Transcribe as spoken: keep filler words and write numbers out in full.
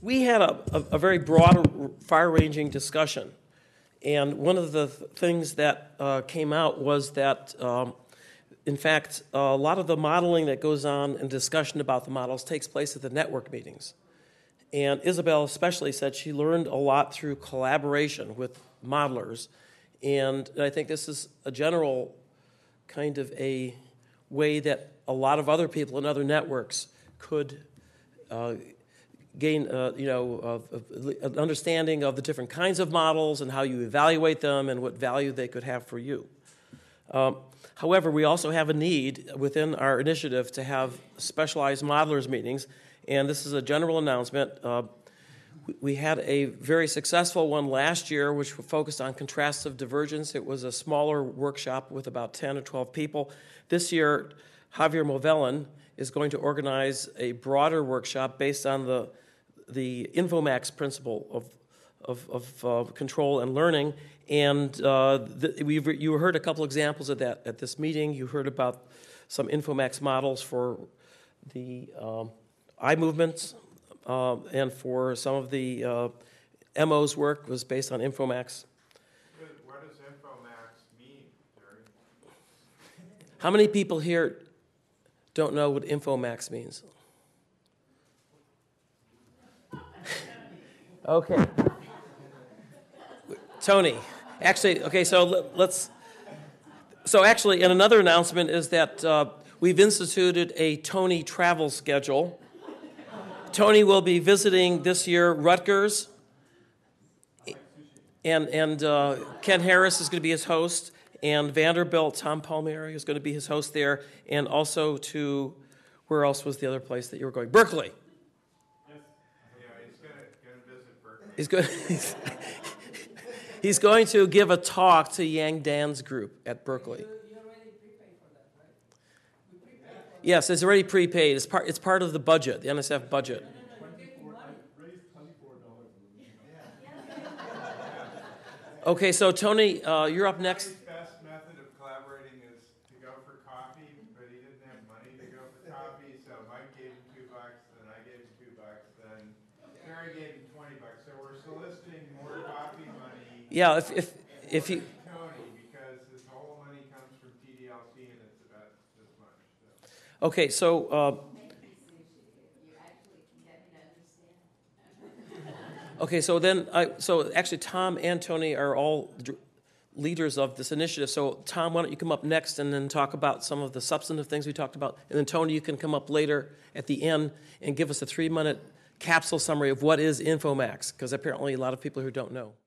we had a, a, a very broad, far-ranging discussion. And one of the th- things that uh, came out was that, um, in fact, a lot of the modeling that goes on and discussion about the models takes place at the network meetings. And Isabel especially said she learned a lot through collaboration with modelers. And I think this is a general kind of a way that a lot of other people in other networks could uh, gain, uh, you know, of, of an understanding of the different kinds of models and how you evaluate them and what value they could have for you. Um, however, we also have a need within our initiative to have specialized modelers meetings, and this is a general announcement. Uh, we had a very successful one last year, which focused on contrastive divergence. It was a smaller workshop with about ten or twelve people. This year, Javier Movellan is going to organize a broader workshop based on the the InfoMax principle of of, of uh, control and learning. And uh, the, we've, you heard a couple examples of that at this meeting. You heard about some InfoMax models for the um, eye movements, uh, and for some of the uh, M O's work was based on InfoMax. What does InfoMax mean, Jerry? How many people here don't know what InfoMax means? Okay. Tony. Actually, okay, so let's... So actually, and another announcement is that uh, we've instituted a Tony travel schedule. Tony will be visiting this year Rutgers, and, and uh, Ken Harris is going to be his host, and Vanderbilt, Tom Palmieri is going to be his host there, and also to, where else was the other place that you were going? Berkeley. Yes. Yeah, he's going to visit Berkeley. He's going, he's, he's going to give a talk to Yang Dan's group at Berkeley. You already prepaid for that, right? We prepaid for that. Yes, it's already prepaid. It's part, it's part of the budget, the N S F budget. Okay, so Tony, uh, you're up next. His best method of collaborating is to go for coffee, but he didn't have money to go for coffee, so Mike gave him two bucks, then I gave him two bucks, then Terry gave him twenty bucks. So we're soliciting more coffee money. Yeah, if if if you. Tony, because his whole money comes from T D L C, and it's about this much. So. Okay, so. Uh, Okay, so then, I, so actually Tom and Tony are all d- leaders of this initiative. So Tom, why don't you come up next and then talk about some of the substantive things we talked about. And then Tony, you can come up later at the end and give us a three-minute capsule summary of what is InfoMax, because apparently a lot of people who don't know.